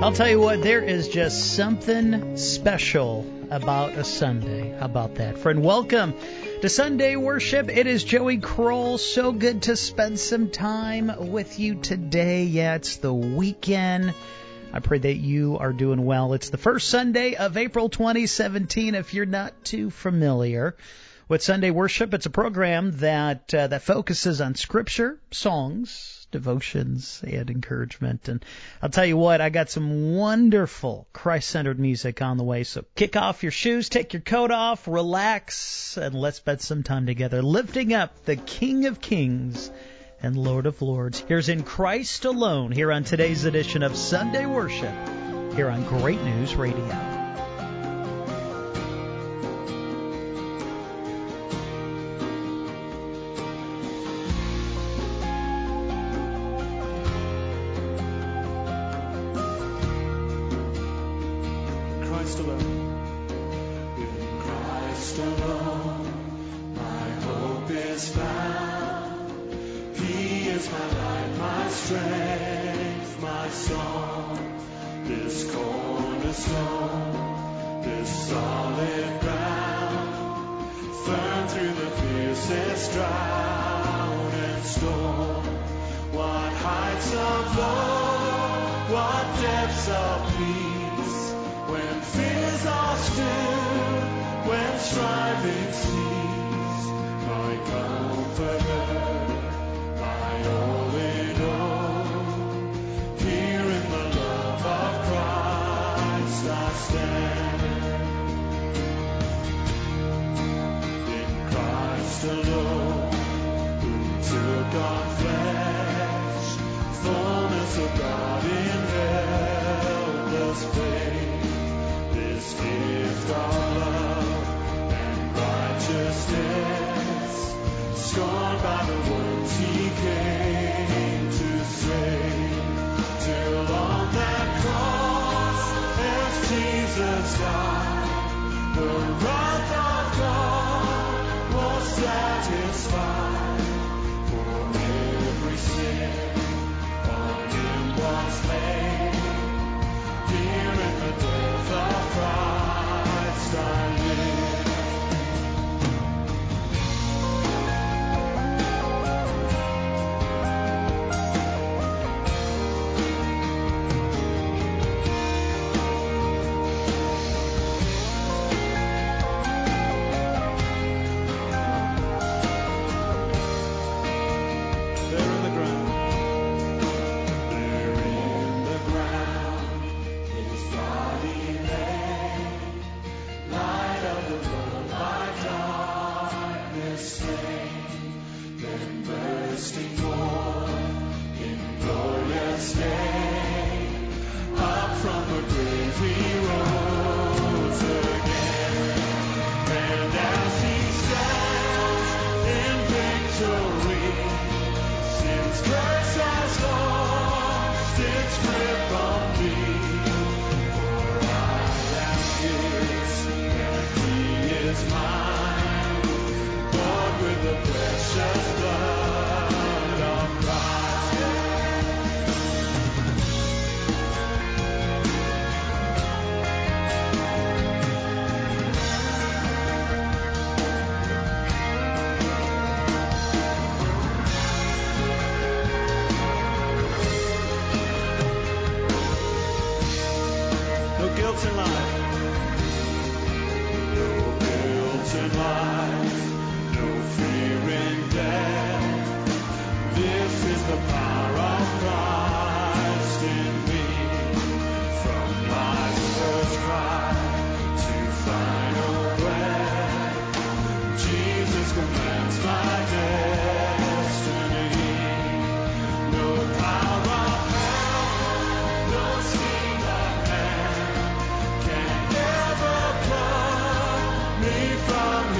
I'll tell you what, there is just something special about a Sunday. How about that? Friend, welcome to Sunday Worship. It is Joey Kroll. So good to spend some time with you today. Yeah, it's the weekend. I pray that you are doing well. It's the first Sunday of April 2017, if you're not too familiar with Sunday Worship. It's a program that focuses on Scripture, songs, devotions, and encouragement. And I'll tell you what, I got some wonderful Christ-centered music on the way. So kick off your shoes, take your coat off, relax, and let's spend some time together lifting up the King of Kings and Lord of Lords. Here's In Christ Alone here on today's edition of Sunday Worship here on Great News Radio.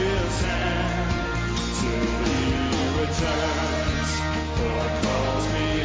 Returns, Lord calls me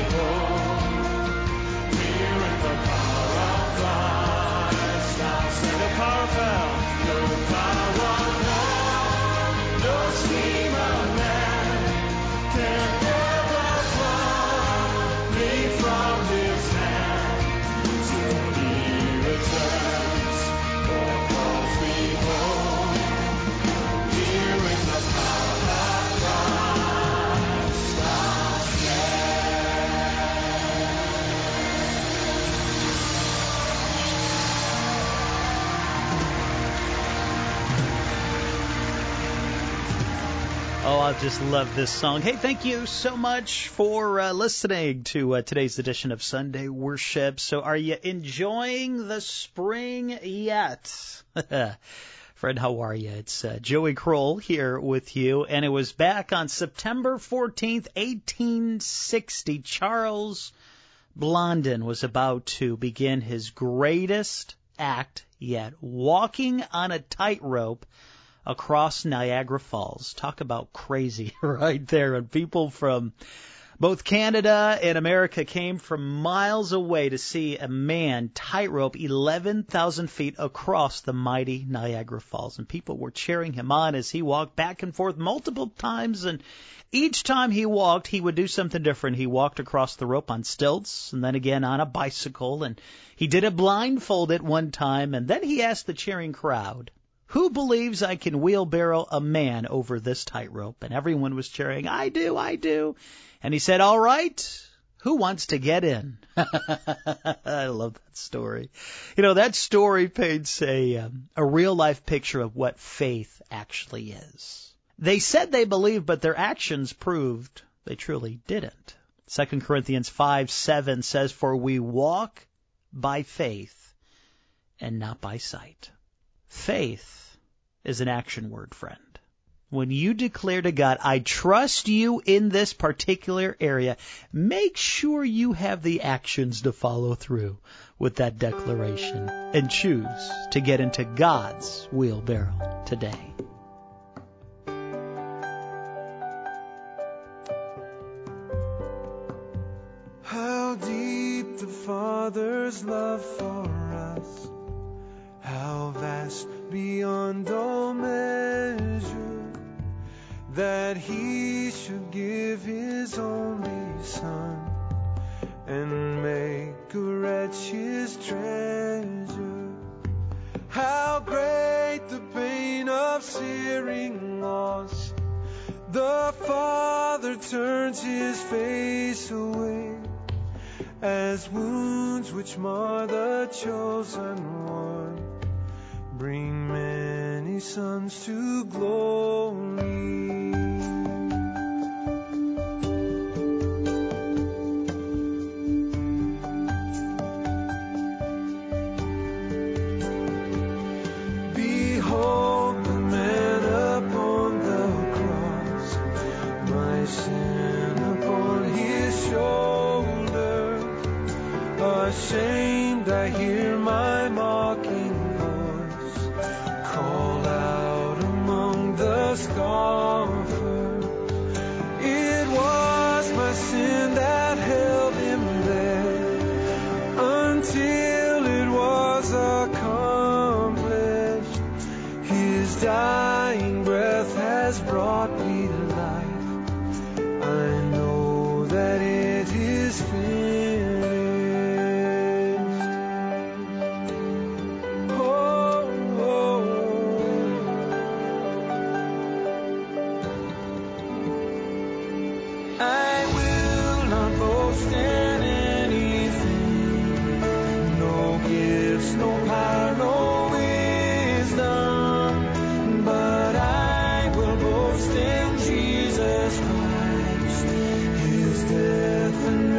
Oh, I just love this song. Hey, thank you so much for listening to today's edition of Sunday Worship. So are you enjoying the spring yet? Friend, how are you? It's Joey Kroll here with you, and it was back on September 14th, 1860. Charles Blondin was about to begin his greatest act yet, walking on a tightrope across Niagara Falls. Talk about crazy right there. And people from both Canada and America came from miles away to see a man tightrope 11,000 feet across the mighty Niagara Falls. And people were cheering him on as he walked back and forth multiple times. And each time he walked, he would do something different. He walked across the rope on stilts and then again on a bicycle. And he did it blindfolded one time. And then he asked the cheering crowd, "Who believes I can wheelbarrow a man over this tightrope?" And everyone was cheering, "I do, I do." And he said, "All right, who wants to get in?" I love that story. You know, that story paints a real-life picture of what faith actually is. They said they believed, but their actions proved they truly didn't. 2 Corinthians 5:7 says, "For we walk by faith and not by sight." Faith is an action word, friend. When you declare to God, "I trust you in this particular area," make sure you have the actions to follow through with that declaration and choose to get into God's wheelbarrow today. How deep the Father's love for us, how vast beyond all measure, that He should give His only Son and make a wretch His treasure. How great the pain of searing loss, the Father turns His face away, as wounds which mar the chosen one bring many sons to glory. Behold the man upon the cross, my sin upon His shoulder. Ashamed I hear my mocking voice call out among the scoffers. It was my sin that held Him there until it was accomplished. His dying breath has brought me life. I know that it is finished. I will not boast in anything, no gifts, no power, no wisdom, but I will boast in Jesus Christ, His death and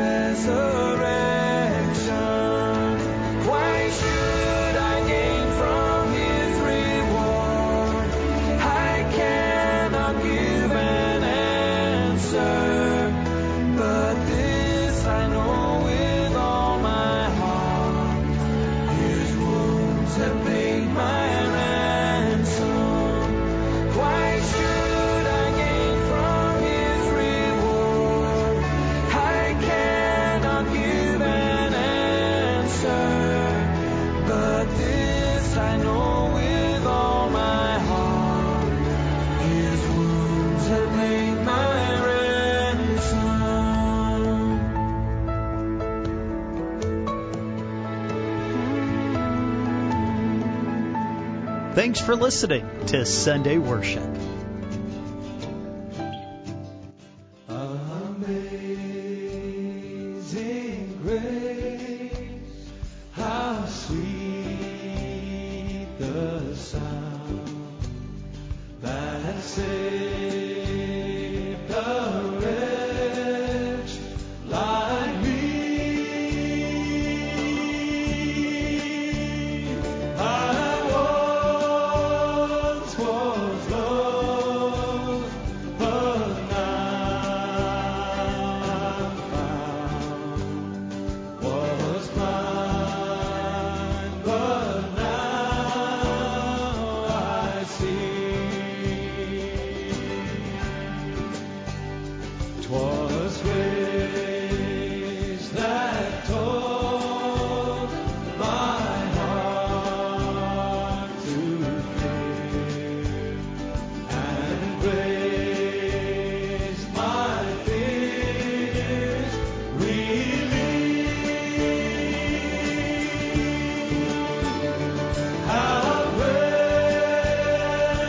resurrection. Why should I gain from His reward? I cannot give an answer. But this I know with all my heart, His wounds have paid my ransom. Why should I gain from His reward? I cannot give an answer. But this I know with all my heart, His wounds have paid my ransom. Thanks for listening to Sunday Worship. Amazing grace, how sweet the sound that saved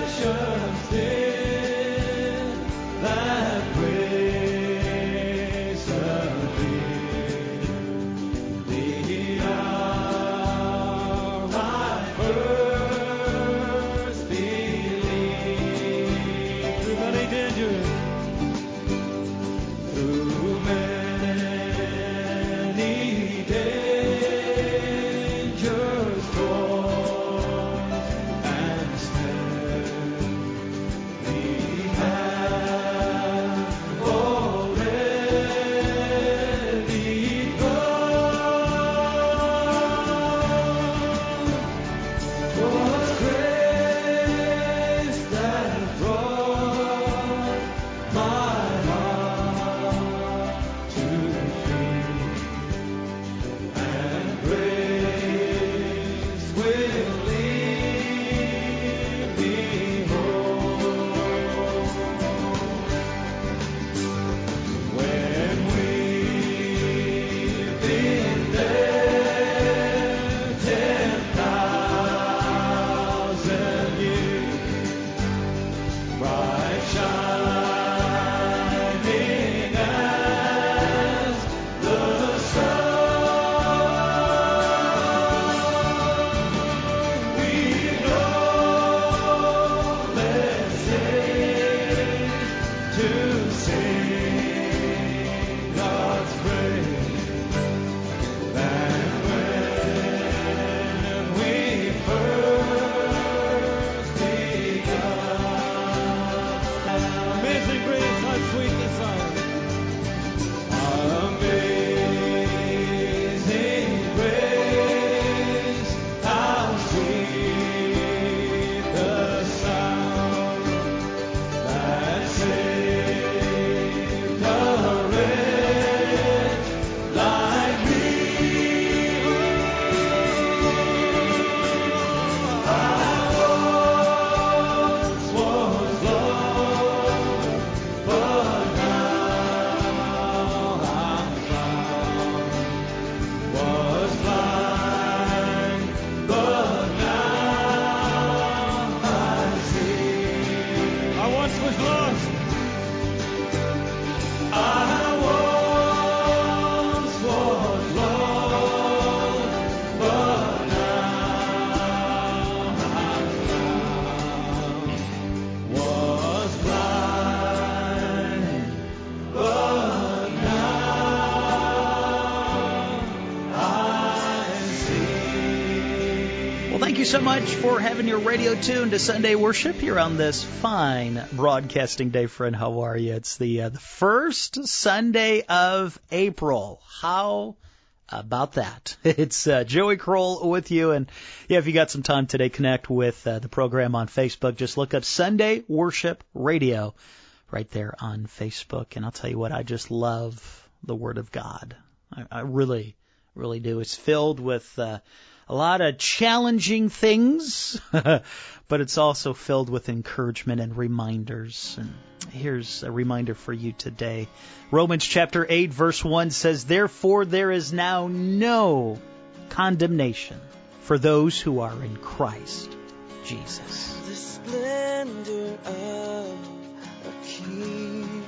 Thank you so much for having your radio tuned to Sunday Worship here on this fine broadcasting day, friend. How are you? It's the first Sunday of April. How about that? It's Joey Kroll with you. And yeah, if you got some time today, connect with the program on Facebook. Just look up Sunday Worship Radio right there on Facebook. And I'll tell you what, I just love the Word of God. I really, really do. It's filled with a lot of challenging things, but it's also filled with encouragement and reminders. And here's a reminder for you today. Romans chapter 8, verse 1 says, "Therefore there is now no condemnation for those who are in Christ Jesus." The splendor of a king,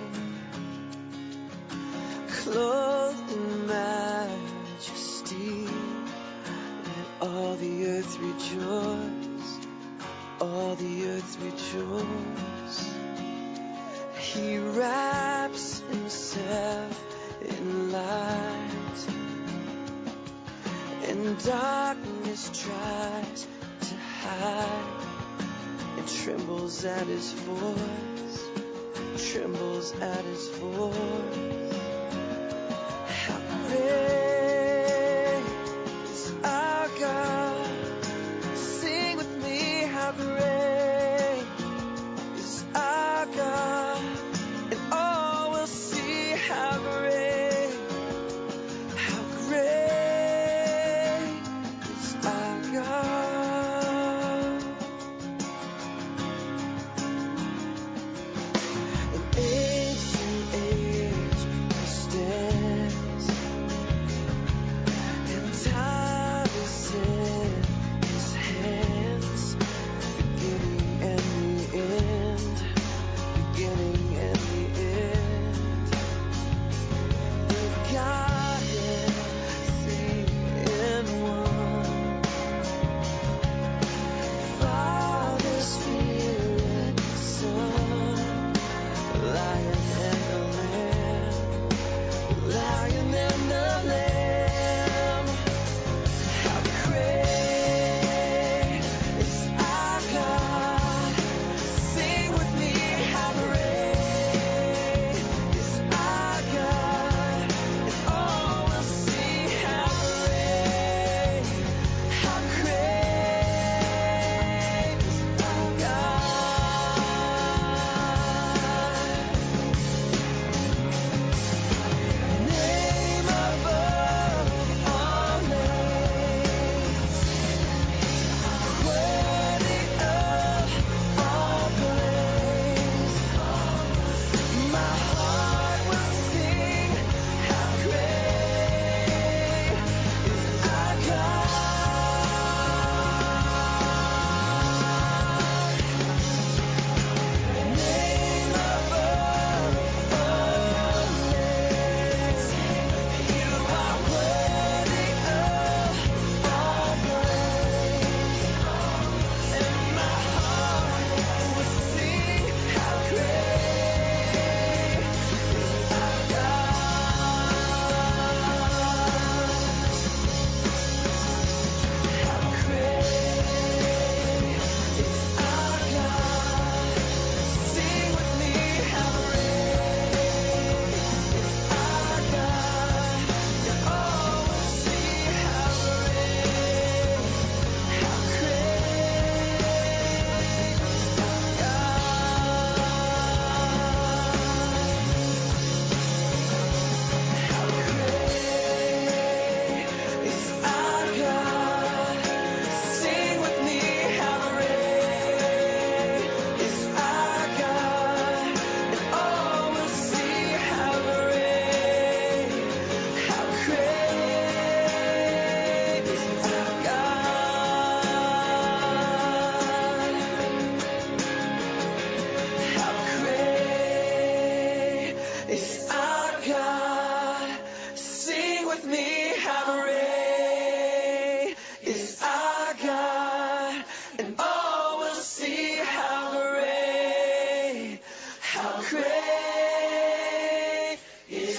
clothed in majesty. All the earth rejoice, all the earth rejoice. He wraps himself in light, and darkness tries to hide. It trembles at his voice, trembles at his voice. How great God, sing with me, how great is our God, and all will see how great is our God. And age to age he stands,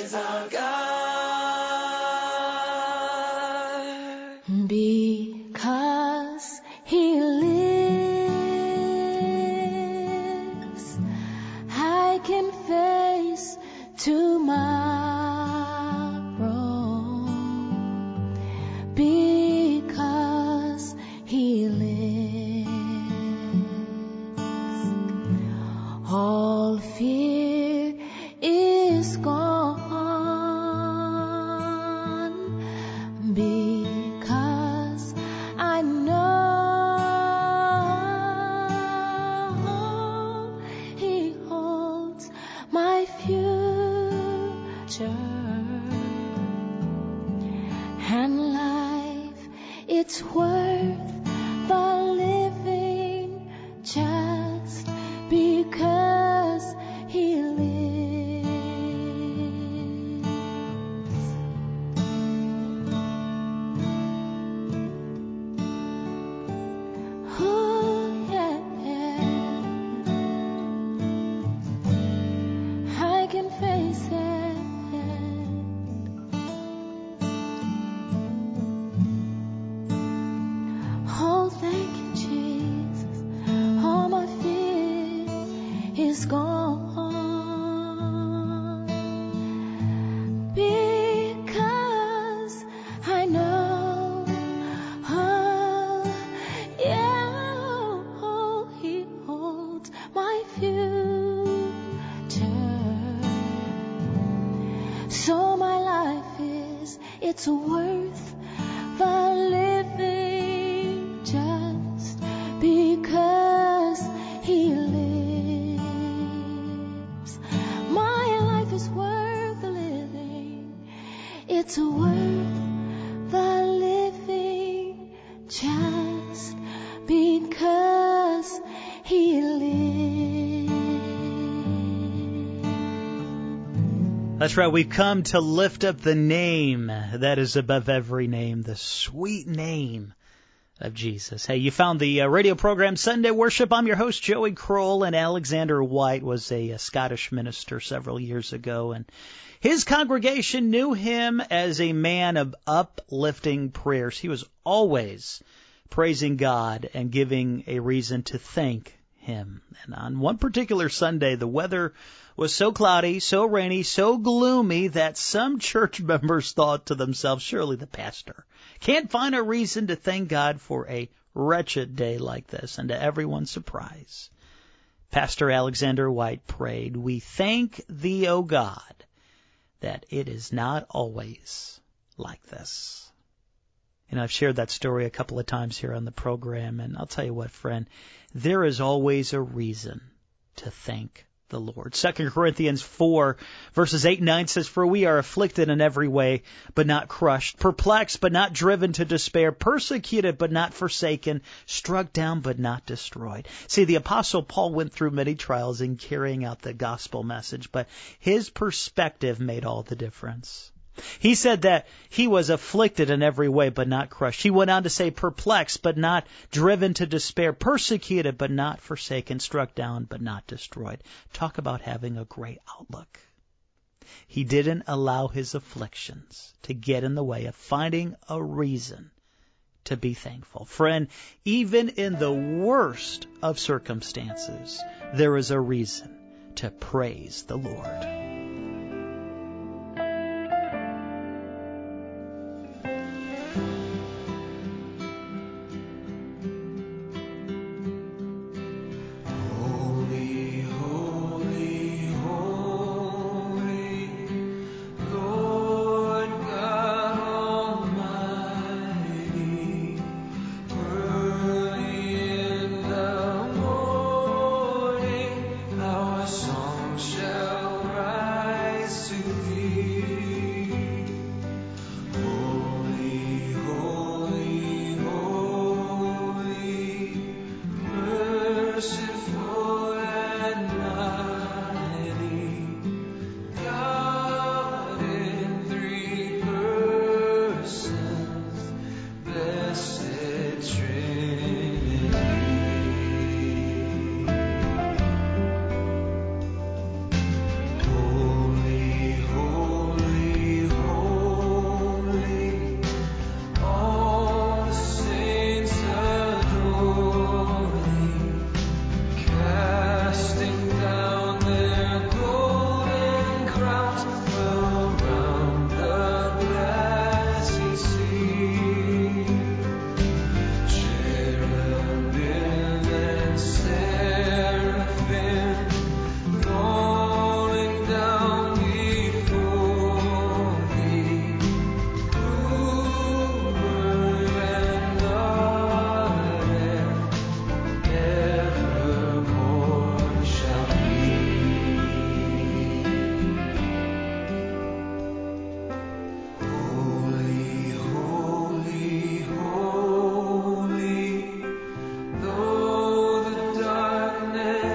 is our God. Because He lives, I can face tomorrow. Because He lives, all fear is gone. Because I know He holds my future, and life, it's worth the living just because He lives. Oh, yeah. I can face it. Oh, thank you, Jesus. All my fear is gone. Because I know, oh, yeah, oh, He holds my future. So my life it's worth the living just because He lives. My life is worth the living. It's worth the living just because He lives. That's right. We've come to lift up the name that is above every name, the sweet name of Jesus. Hey, you found the radio program Sunday Worship. I'm your host, Joey Kroll, and Alexander White was a Scottish minister several years ago, and his congregation knew him as a man of uplifting prayers. He was always praising God and giving a reason to thank Him. And on one particular Sunday, the weather was so cloudy, so rainy, so gloomy that some church members thought to themselves, surely the pastor can't find a reason to thank God for a wretched day like this. And to everyone's surprise, Pastor Alexander White prayed, "We thank Thee, O God, that it is not always like this." You know, I've shared that story a couple of times here on the program, and I'll tell you what, friend, there is always a reason to thank the Lord. 2 Corinthians 4, verses 8 and 9 says, "For we are afflicted in every way, but not crushed, perplexed, but not driven to despair, persecuted, but not forsaken, struck down, but not destroyed." See, the Apostle Paul went through many trials in carrying out the gospel message, but his perspective made all the difference. He said that he was afflicted in every way, but not crushed. He went on to say perplexed, but not driven to despair, persecuted, but not forsaken, struck down, but not destroyed. Talk about having a great outlook. He didn't allow his afflictions to get in the way of finding a reason to be thankful. Friend, even in the worst of circumstances, there is a reason to praise the Lord. Song shall rise.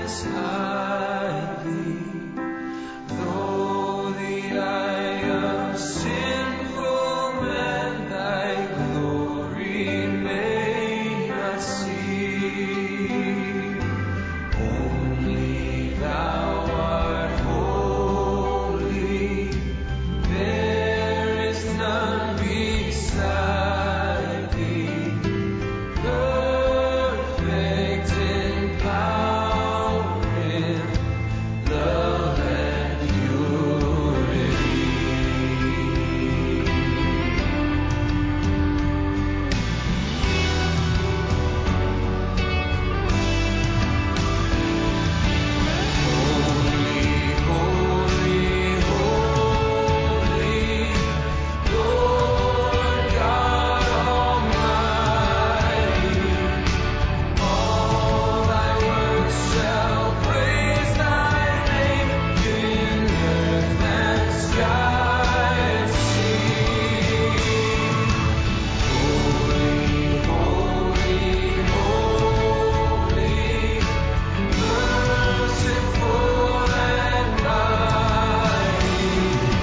beside thee. Though the eye of sinful man thy glory may not see, only thou art holy, there is none beside thee, perfect in power, in love and purity. Holy, holy, Lord God Almighty. All thy works shall praise thy name in earth and sky and sea. Holy, holy, holy, merciful and mighty,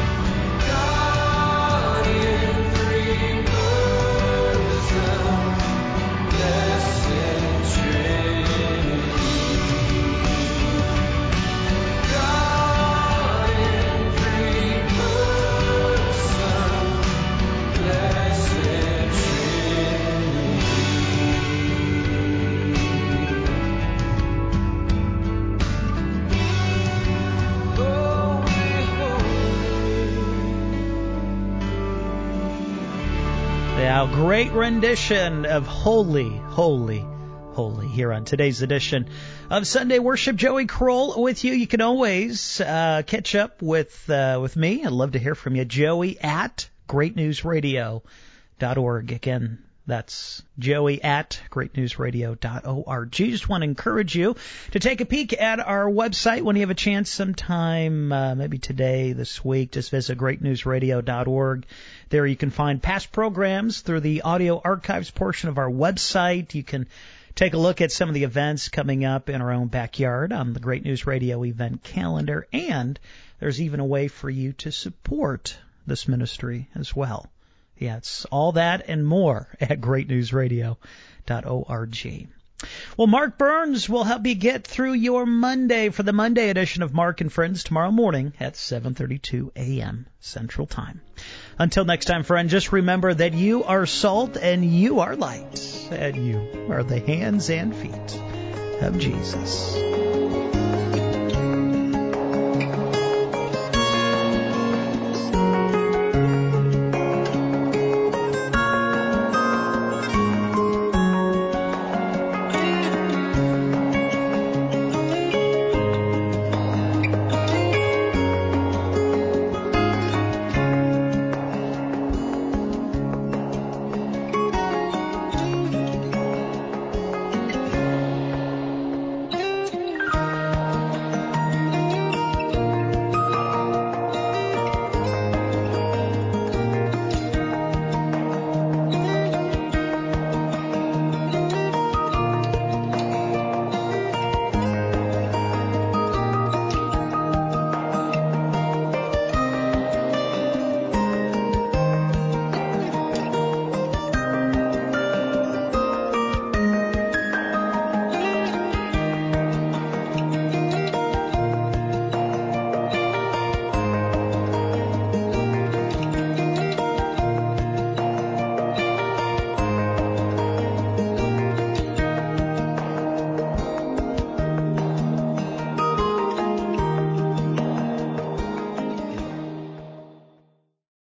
God in three persons, blessed Trinity. God in three persons, blessed Trinity. Holy, holy. Yeah, great rendition of Holy, Holy, Holy here on today's edition of Sunday Worship. Joey Kroll with you. You can always catch up with me. I'd love to hear from you. Joey at greatnewsradio.org. Again, that's Joey at greatnewsradio.org. Just want to encourage you to take a peek at our website when you have a chance sometime, maybe today, this week. Just visit greatnewsradio.org. There you can find past programs through the audio archives portion of our website. You can take a look at some of the events coming up in our own backyard on the Great News Radio event calendar. And there's even a way for you to support this ministry as well. Yeah, it's all that and more at greatnewsradio.org. Well, Mark Burns will help you get through your Monday for the Monday edition of Mark and Friends tomorrow morning at 7:32 a.m. Central Time. Until next time, friend, just remember that you are salt and you are light, and you are the hands and feet of Jesus.